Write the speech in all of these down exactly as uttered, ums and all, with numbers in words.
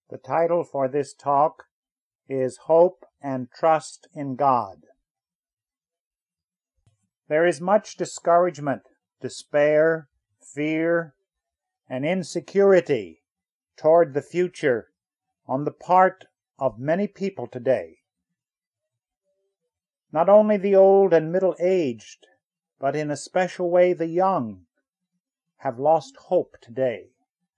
The title for this talk is Hope and Trust in God. There is much discouragement, despair, fear, and insecurity toward the future on the part of many people today. Not only the old and middle-aged, but in a special way the young, have lost hope today.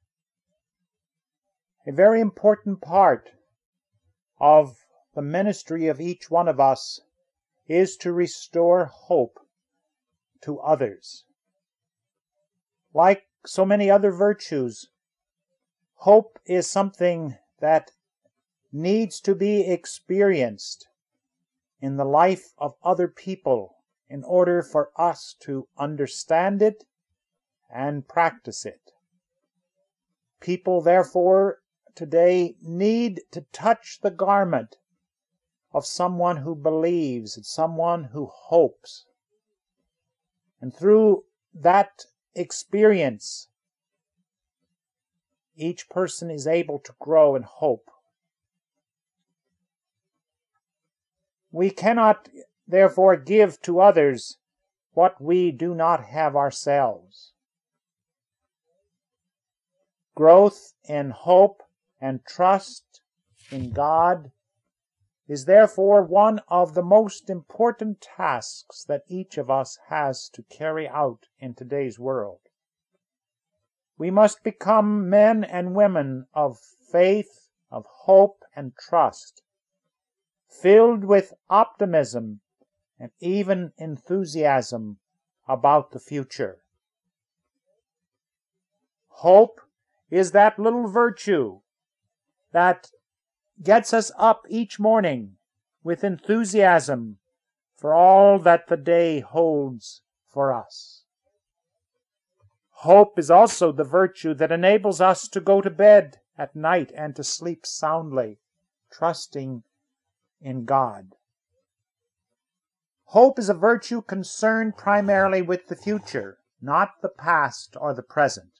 A very important part of the ministry of each one of us is to restore hope to others. Like so many other virtues, hope is something that needs to be experienced in the life of other people in order for us to understand it and practice it. People, therefore, today need to touch the garment of someone who believes, and someone who hopes. And through that experience, each person is able to grow in hope. We cannot, therefore, give to others what we do not have ourselves. Growth in hope and trust in God is therefore one of the most important tasks that each of us has to carry out in today's world. We must become men and women of faith, of hope and trust, filled with optimism and even enthusiasm about the future. Hope is that little virtue that gets us up each morning with enthusiasm for all that the day holds for us. Hope is also the virtue that enables us to go to bed at night and to sleep soundly, trusting in God. Hope is a virtue concerned primarily with the future, not the past or the present.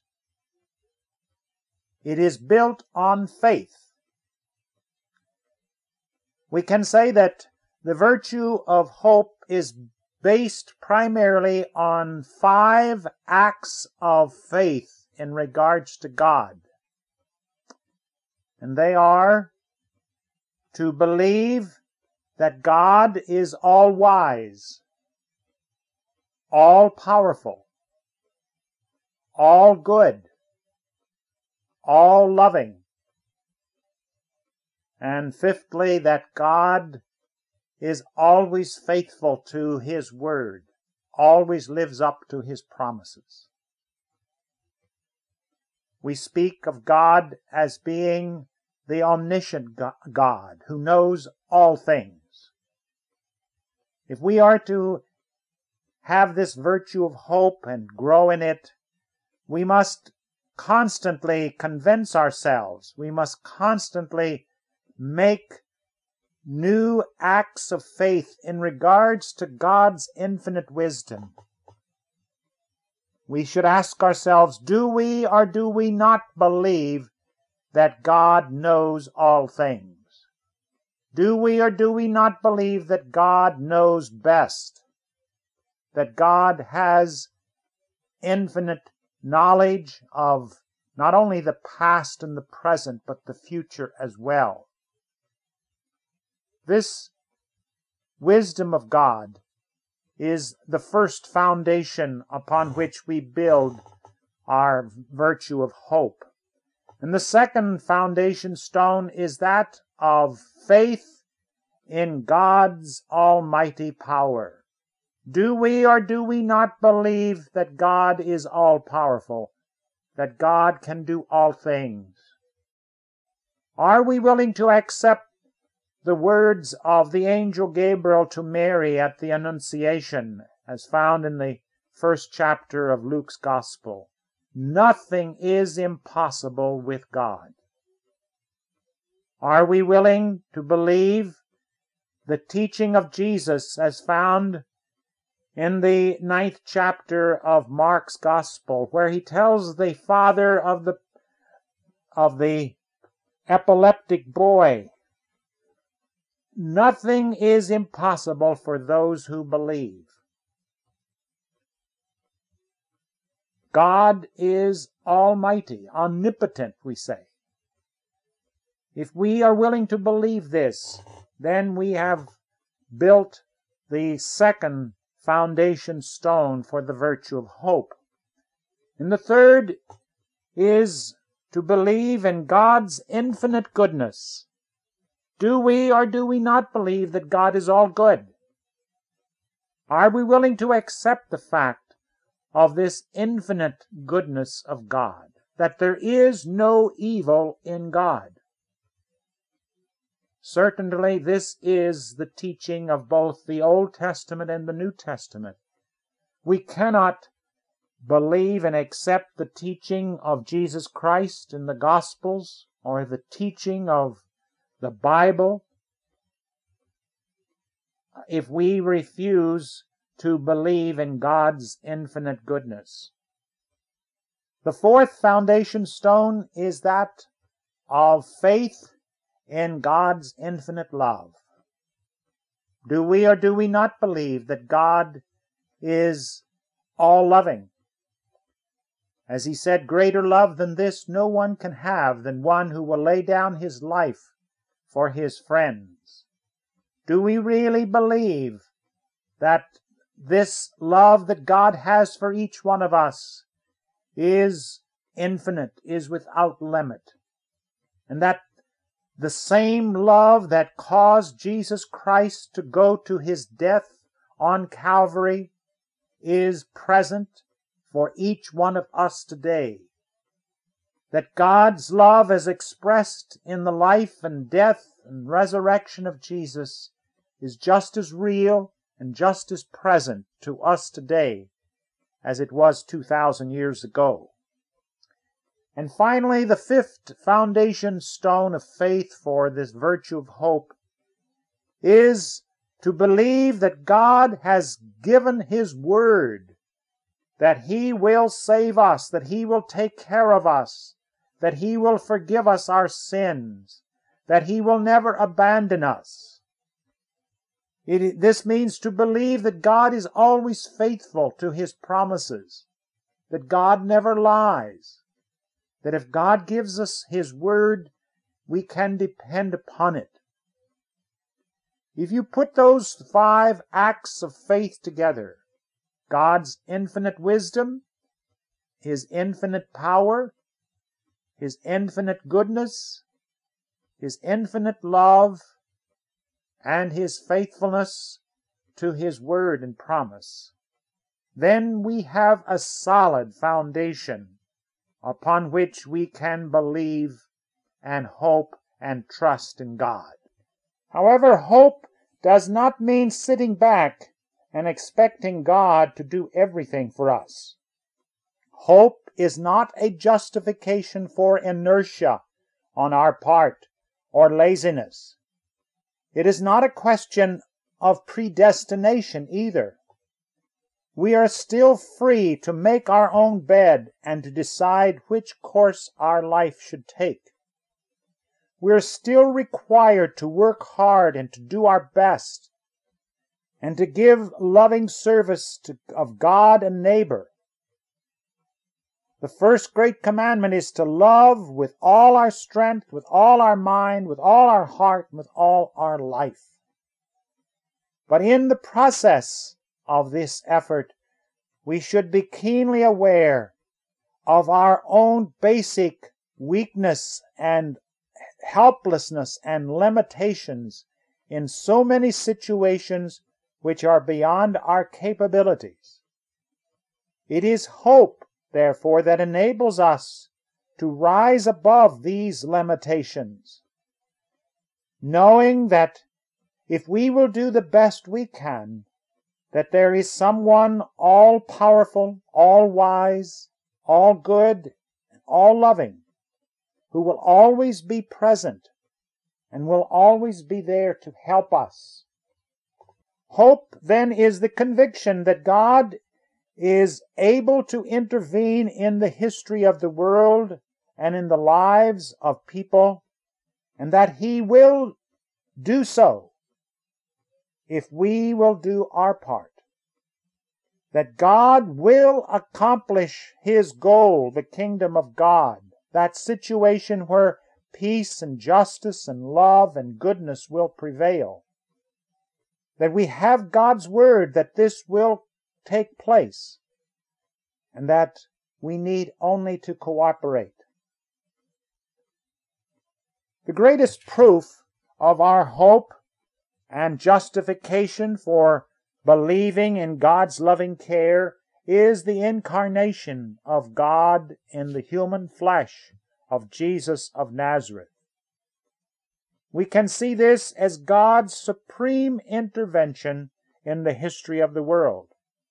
It is built on faith. We can say that the virtue of hope is based primarily on five acts of faith in regards to God. And they are to believe that God is all-wise, all-powerful, all-good, all-loving. And fifthly, that God is always faithful to His word, always lives up to His promises. We speak of God as being the omniscient God who knows all things. If we are to have this virtue of hope and grow in it, we must constantly convince ourselves, we must constantly make new acts of faith in regards to God's infinite wisdom. We should ask ourselves, do we or do we not believe that God knows all things? Do we or do we not believe that God knows best? That God has infinite knowledge of not only the past and the present, but the future as well? This wisdom of God is the first foundation upon which we build our virtue of hope. And the second foundation stone is that of faith in God's almighty power. Do we or do we not believe that God is all-powerful, that God can do all things? Are we willing to accept the words of the angel Gabriel to Mary at the Annunciation, as found in the first chapter of Luke's Gospel? Nothing is impossible with God. Are we willing to believe the teaching of Jesus as found in the ninth chapter of Mark's Gospel, where he tells the father of the, of the epileptic boy. Nothing is impossible for those who believe. God is almighty, omnipotent, we say. If we are willing to believe this, then we have built the second foundation stone for the virtue of hope. And the third is to believe in God's infinite goodness. Do we or do we not believe that God is all good? Are we willing to accept the fact of this infinite goodness of God, that there is no evil in God? Certainly, this is the teaching of both the Old Testament and the New Testament. We cannot believe and accept the teaching of Jesus Christ in the Gospels or the teaching of the Bible if we refuse to believe in God's infinite goodness. The fourth foundation stone is that of faith in God's infinite love. Do we or do we not believe that God is all-loving? As he said, greater love than this no one can have than one who will lay down his life for his friends. Do we really believe that this love that God has for each one of us is infinite, is without limit, and that the same love that caused Jesus Christ to go to his death on Calvary is present for each one of us today? That God's love as expressed in the life and death and resurrection of Jesus is just as real and just as present to us today as it was two thousand years ago. And finally, the fifth foundation stone of faith for this virtue of hope is to believe that God has given his word, that he will save us, that he will take care of us, that he will forgive us our sins, that he will never abandon us. It, this means to believe that God is always faithful to his promises, that God never lies, that if God gives us his word, we can depend upon it. If you put those five acts of faith together, God's infinite wisdom, his infinite power, his infinite goodness, his infinite love, and his faithfulness to his word and promise, then we have a solid foundation upon which we can believe and hope and trust in God. However, hope does not mean sitting back and expecting God to do everything for us. Hope is not a justification for inertia on our part or laziness. It is not a question of predestination either. We are still free to make our own bed and to decide which course our life should take. We are still required to work hard and to do our best, and to give loving service to, of God and neighbor. The first great commandment is to love with all our strength, with all our mind, with all our heart, and with all our life. But in the process of this effort, we should be keenly aware of our own basic weakness and helplessness and limitations in so many situations which are beyond our capabilities. It is hope, therefore, that enables us to rise above these limitations, knowing that if we will do the best we can, that there is someone all-powerful, all-wise, all-good, and all-loving, who will always be present and will always be there to help us. Hope, then, is the conviction that God is able to intervene in the history of the world and in the lives of people and that He will do so if we will do our part. That God will accomplish His goal, the kingdom of God, that situation where peace and justice and love and goodness will prevail. That we have God's word that this will take place, and that we need only to cooperate. The greatest proof of our hope and justification for believing in God's loving care is the incarnation of God in the human flesh of Jesus of Nazareth. We can see this as God's supreme intervention in the history of the world.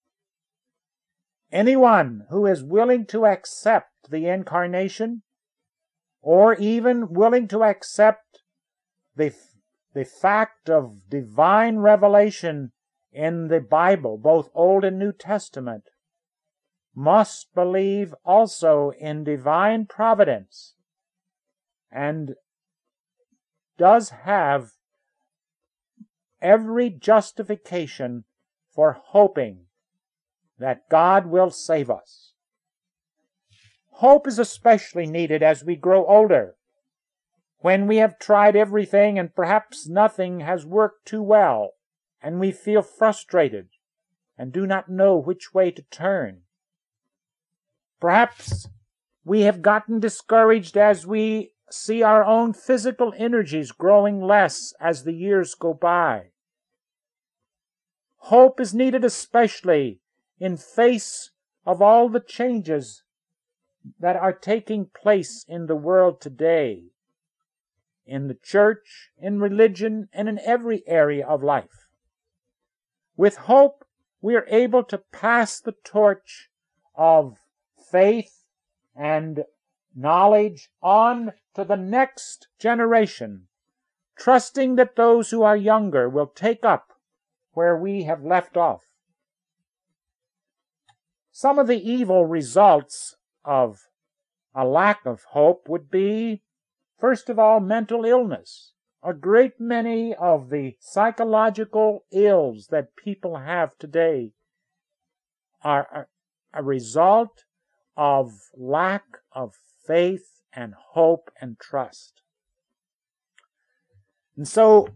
Anyone who is willing to accept the incarnation, or even willing to accept the, the fact of divine revelation in the Bible, both Old and New Testament, must believe also in divine providence, and does have every justification for hoping that God will save us. Hope is especially needed as we grow older, when we have tried everything and perhaps nothing has worked too well, and we feel frustrated and do not know which way to turn. Perhaps we have gotten discouraged as we see our own physical energies growing less as the years go by. Hope is needed especially in face of all the changes that are taking place in the world today, in the church, in religion, and in every area of life. With hope, we are able to pass the torch of faith and knowledge on to the next generation, trusting that those who are younger will take up where we have left off. Some of the evil results of a lack of hope would be, first of all, mental illness. A great many of the psychological ills that people have today are a result of lack of faith and hope and trust. And so,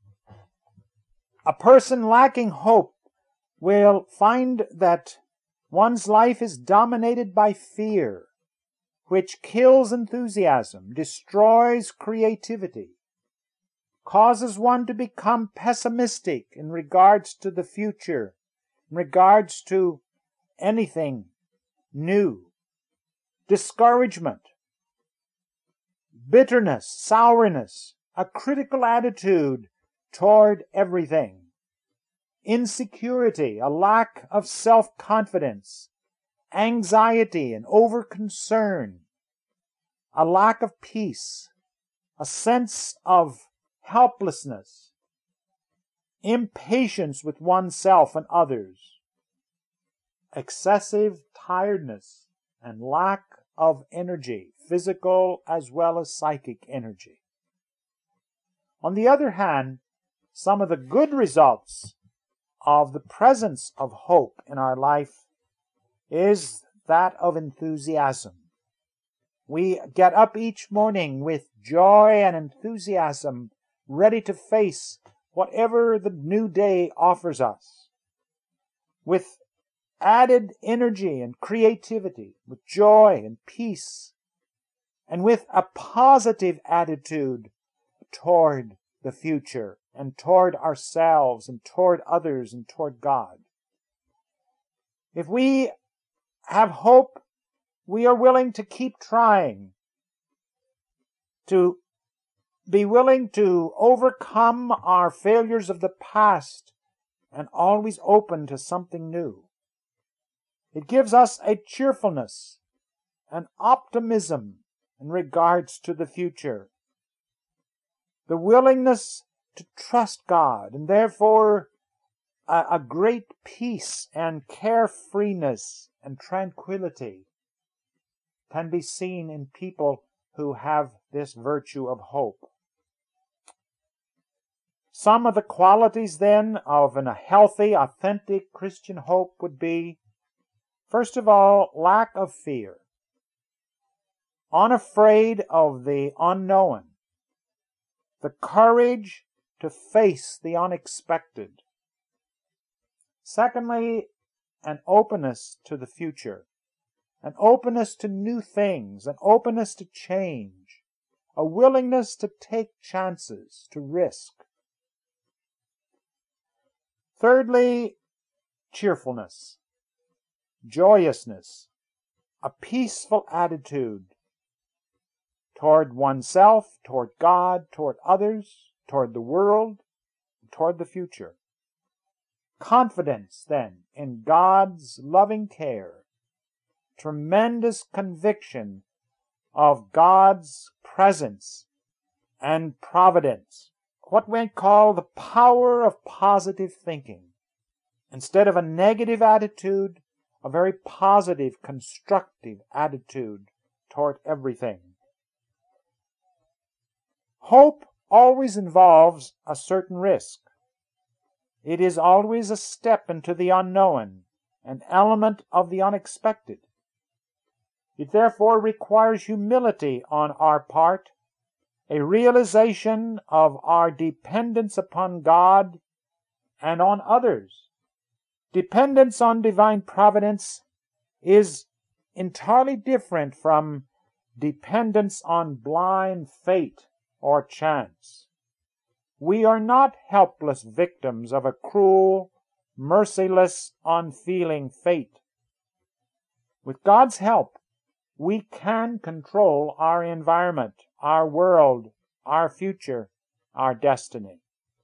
a person lacking hope will find that one's life is dominated by fear, which kills enthusiasm, destroys creativity, causes one to become pessimistic in regards to the future, in regards to anything new, discouragement, bitterness, sourness, a critical attitude toward everything, insecurity, a lack of self-confidence, anxiety and over-concern, a lack of peace, a sense of helplessness, impatience with oneself and others, excessive tiredness, and lack of energy, physical as well as psychic energy. On the other hand, some of the good results of the presence of hope in our life is that of enthusiasm. We get up each morning with joy and enthusiasm, ready to face whatever the new day offers us, with added energy and creativity, with joy and peace, and with a positive attitude toward the future and toward ourselves and toward others and toward God. If we have hope, we are willing to keep trying, to be willing to overcome our failures of the past and always open to something new. It gives us a cheerfulness, an optimism in regards to the future, the willingness to trust God, and therefore a, a great peace and carefreeness and tranquility can be seen in people who have this virtue of hope. Some of the qualities, then, of a healthy, authentic Christian hope would be, first of all, lack of fear, unafraid of the unknown, the courage to face the unexpected. Secondly, an openness to the future, an openness to new things, an openness to change, a willingness to take chances, to risk. Thirdly, cheerfulness, joyousness, a peaceful attitude toward oneself, toward God, toward others, toward the world, toward the future. Confidence, then, in God's loving care, tremendous conviction of God's presence and providence, what we call the power of positive thinking. Instead of a negative attitude, a very positive, constructive attitude toward everything. Hope always involves a certain risk. It is always a step into the unknown, an element of the unexpected. It therefore requires humility on our part, a realization of our dependence upon God and on others. Dependence on divine providence is entirely different from dependence on blind fate or chance. We are not helpless victims of a cruel, merciless, unfeeling fate. With God's help, we can control our environment, our world, our future, our destiny.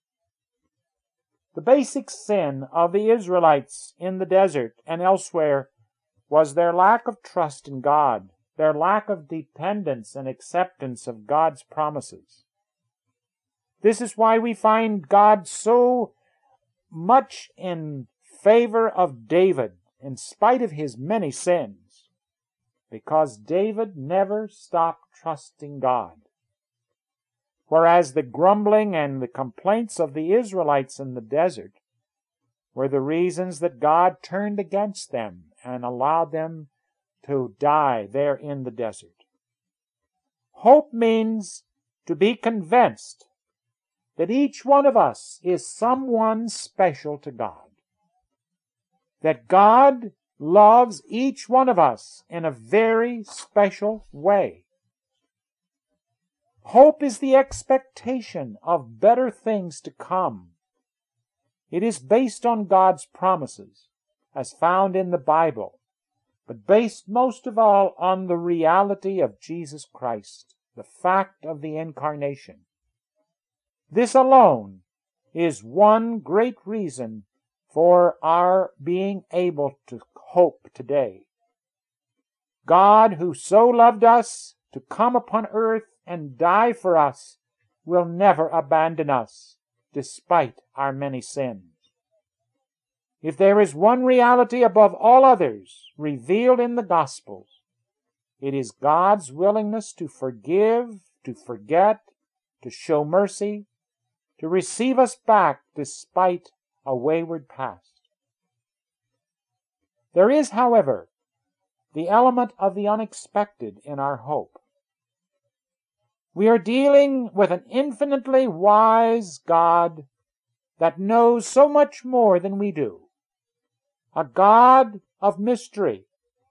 The basic sin of the Israelites in the desert and elsewhere was their lack of trust in God, their lack of dependence and acceptance of God's promises. This is why we find God so much in favor of David, in spite of his many sins, because David never stopped trusting God. Whereas the grumbling and the complaints of the Israelites in the desert were the reasons that God turned against them and allowed them to die there in the desert. Hope means to be convinced that each one of us is someone special to God. That God loves each one of us in a very special way. Hope is the expectation of better things to come. It is based on God's promises, as found in the Bible, but based most of all on the reality of Jesus Christ, the fact of the incarnation. This alone is one great reason for our being able to hope today. God, who so loved us to come upon earth and die for us, will never abandon us, despite our many sins. If there is one reality above all others revealed in the Gospels, it is God's willingness to forgive, to forget, to show mercy, to receive us back despite a wayward past. There is, however, the element of the unexpected in our hope. We are dealing with an infinitely wise God that knows so much more than we do. A God of mystery.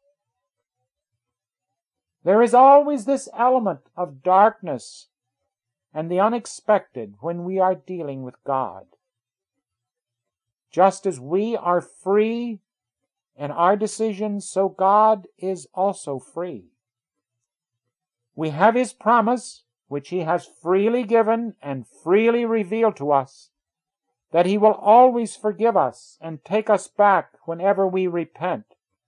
There is always this element of darkness and the unexpected when we are dealing with God. Just as we are free in our decisions, so God is also free. We have His promise, which He has freely given and freely revealed to us, that He will always forgive us and take us back whenever we repent.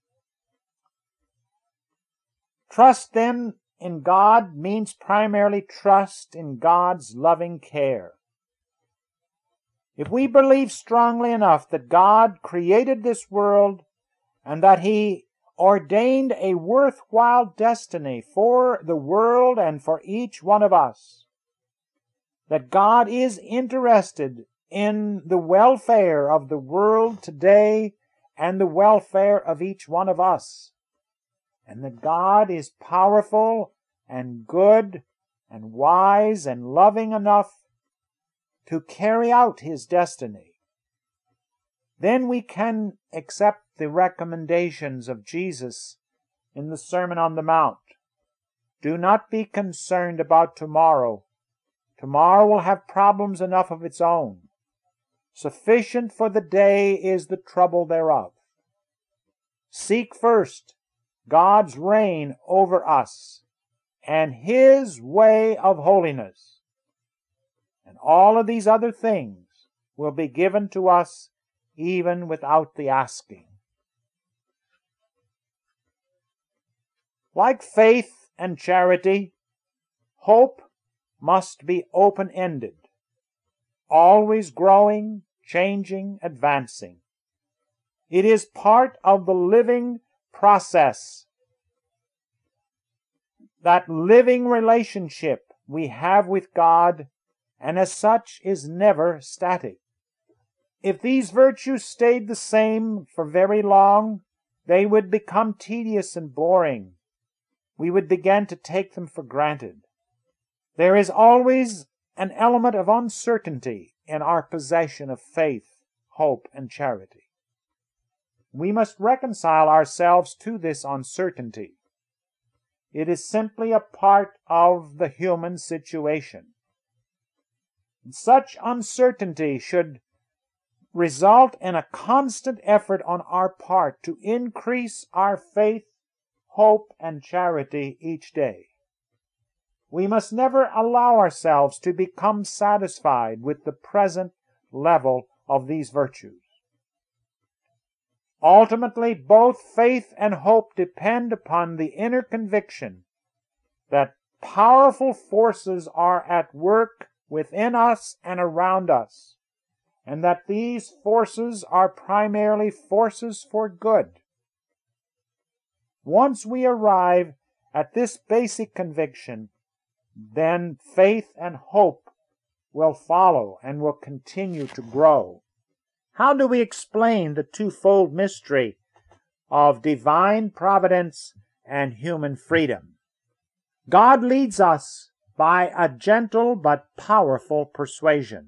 Trust, then, in God means primarily trust in God's loving care. If we believe strongly enough that God created this world and that He ordained a worthwhile destiny for the world and for each one of us, that God is interested in the welfare of the world today and the welfare of each one of us, and that God is powerful and good and wise and loving enough to carry out His destiny, then we can accept the recommendations of Jesus in the Sermon on the Mount. Do not be concerned about tomorrow. Tomorrow will have problems enough of its own. Sufficient for the day is the trouble thereof. Seek first God's reign over us and His way of holiness, and all of these other things will be given to us even without the asking. Like faith and charity, hope must be open-ended, always growing, changing, advancing. It is part of the living process, that living relationship we have with God, and as such is never static. If these virtues stayed the same for very long, they would become tedious and boring. We would begin to take them for granted. There is always an element of uncertainty in our possession of faith, hope, and charity. We must reconcile ourselves to this uncertainty. It is simply a part of the human situation. Such uncertainty should result in a constant effort on our part to increase our faith, hope, and charity each day. We must never allow ourselves to become satisfied with the present level of these virtues. Ultimately, both faith and hope depend upon the inner conviction that powerful forces are at work within us and around us, and that these forces are primarily forces for good. Once we arrive at this basic conviction, then faith and hope will follow and will continue to grow. How do we explain the twofold mystery of divine providence and human freedom? God leads us by a gentle but powerful persuasion.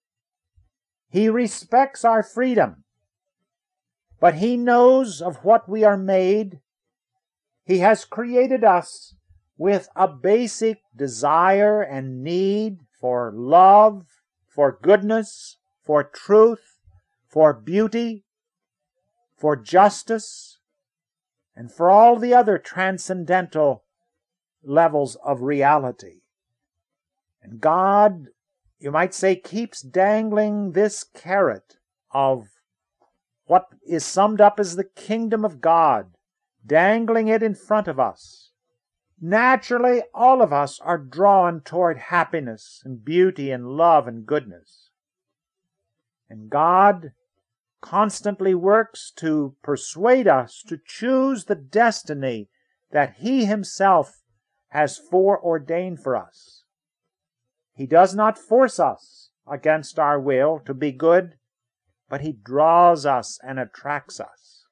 He respects our freedom, but He knows of what we are made. He has created us with a basic desire and need for love, for goodness, for truth, for beauty, for justice, and for all the other transcendental levels of reality. And God, you might say, keeps dangling this carrot of what is summed up as the kingdom of God, dangling it in front of us. Naturally, all of us are drawn toward happiness and beauty and love and goodness. And God constantly works to persuade us to choose the destiny that He Himself has foreordained for us. He does not force us against our will to be good, but He draws us and attracts us.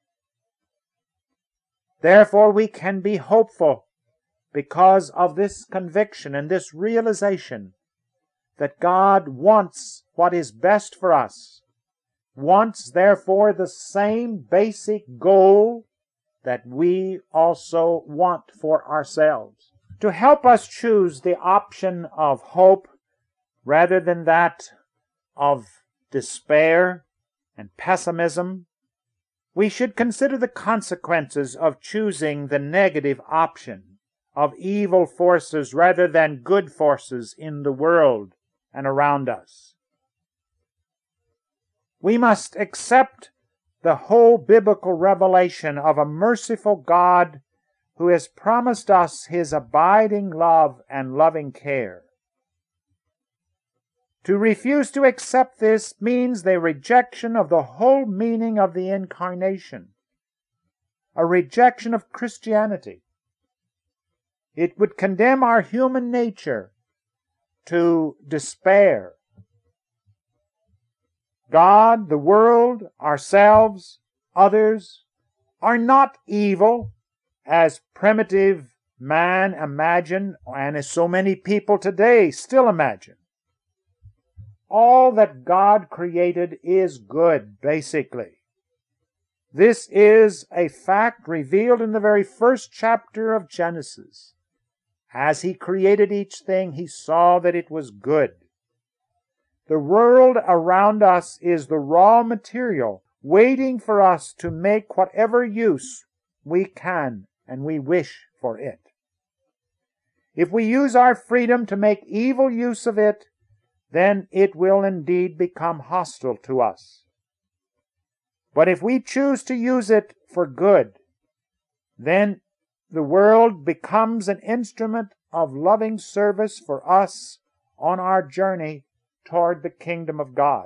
Therefore, we can be hopeful because of this conviction and this realization that God wants what is best for us, wants, therefore, the same basic goal that we also want for ourselves. To help us choose the option of hope rather than that of despair and pessimism, we should consider the consequences of choosing the negative option of evil forces rather than good forces in the world and around us. We must accept the whole biblical revelation of a merciful God who has promised us His abiding love and loving care. To refuse to accept this means the rejection of the whole meaning of the Incarnation, a rejection of Christianity. It would condemn our human nature to despair. God, the world, ourselves, others are not evil as primitive man imagined, and as so many people today still imagine. All that God created is good, basically. This is a fact revealed in the very first chapter of Genesis. As He created each thing, He saw that it was good. The world around us is the raw material waiting for us to make whatever use we can and we wish for it. If we use our freedom to make evil use of it, then it will indeed become hostile to us. But if we choose to use it for good, then the world becomes an instrument of loving service for us on our journey toward the kingdom of God.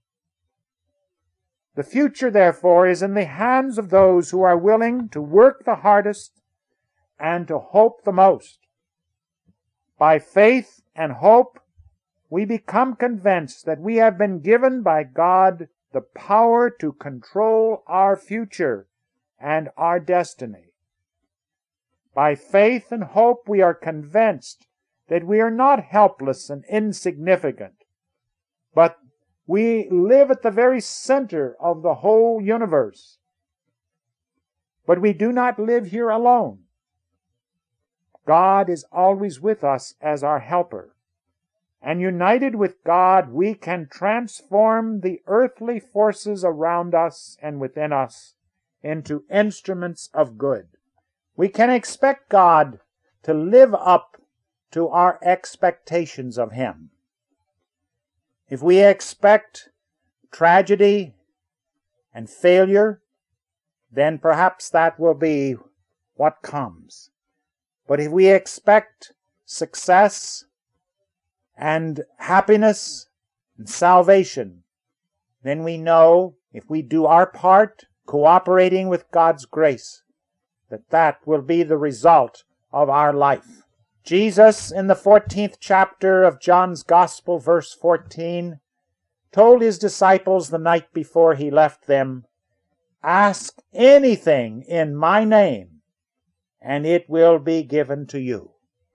The future, therefore, is in the hands of those who are willing to work the hardest and to hope the most. By faith and hope, we become convinced that we have been given by God the power to control our future and our destiny. By faith and hope, we are convinced that we are not helpless and insignificant, but we live at the very center of the whole universe. But we do not live here alone. God is always with us as our helper. And united with God, we can transform the earthly forces around us and within us into instruments of good. We can expect God to live up to our expectations of Him. If we expect tragedy and failure, then perhaps that will be what comes. But if we expect success and happiness and salvation, then we know, if we do our part, cooperating with God's grace, that that will be the result of our life. Jesus, in the fourteenth chapter of John's Gospel, verse fourteen, told His disciples the night before He left them, "Ask anything in my name, and it will be given to you."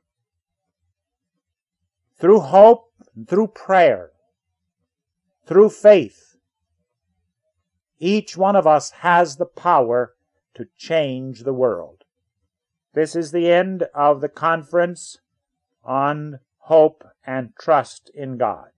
Through hope, through prayer, through faith, each one of us has the power to change the world. This is the end of the conference on hope and trust in God.